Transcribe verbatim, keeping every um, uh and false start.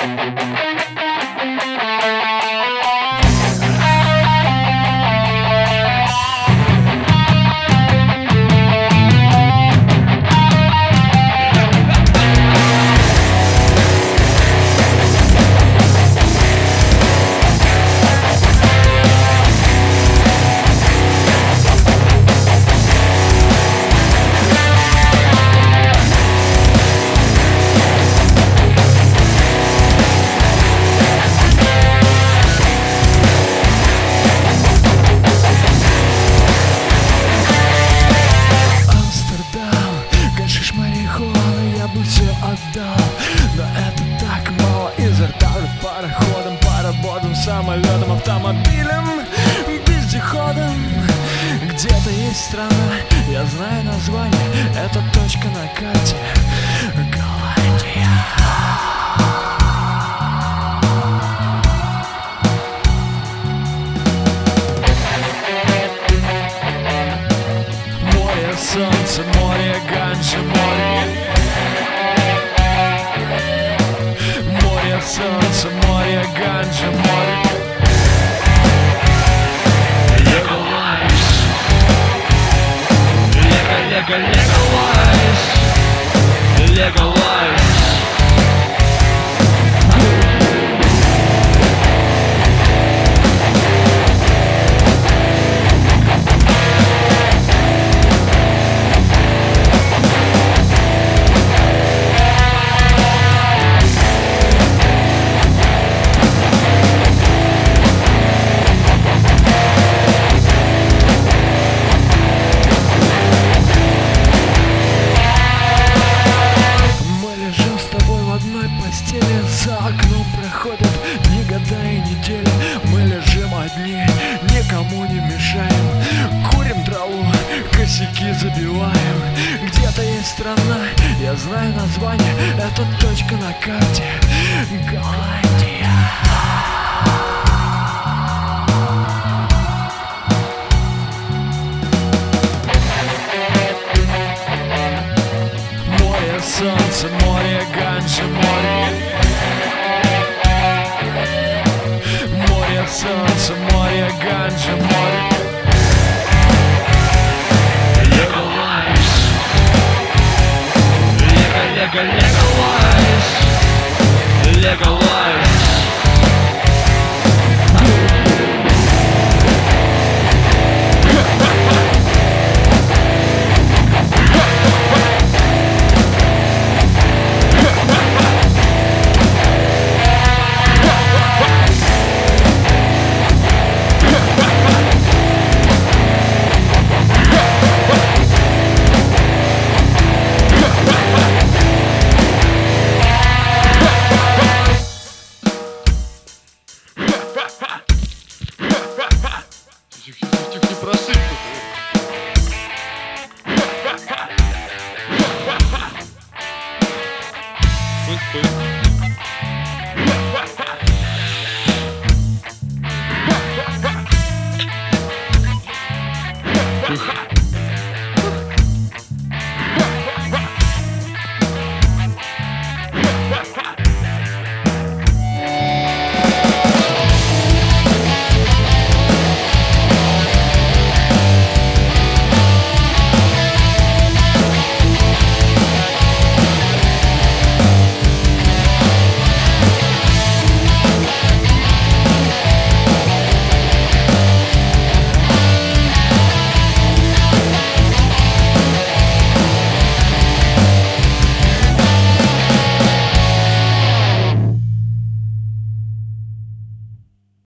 Но это так мало. Изо рта пароходом, пароботом, самолетом, автомобилем, вездеходом. Где-то есть страна, я знаю название, это точка на карте. Голландия. Море, солнце, море, ганджа, море. Солнце, море, ганджа, море. Legalize. Legal, legal, legalize. Legalize. За окном проходят дни, года и недели. Мы лежим одни, никому не мешаем. Курим траву, косяки забиваем. Где-то есть страна, я знаю название, это точка на карте. Голландия. Море, солнце, море, ганджа, море. Солнце, море, ганджа, море. Legalize. Legal, legal, legalize. Legalize.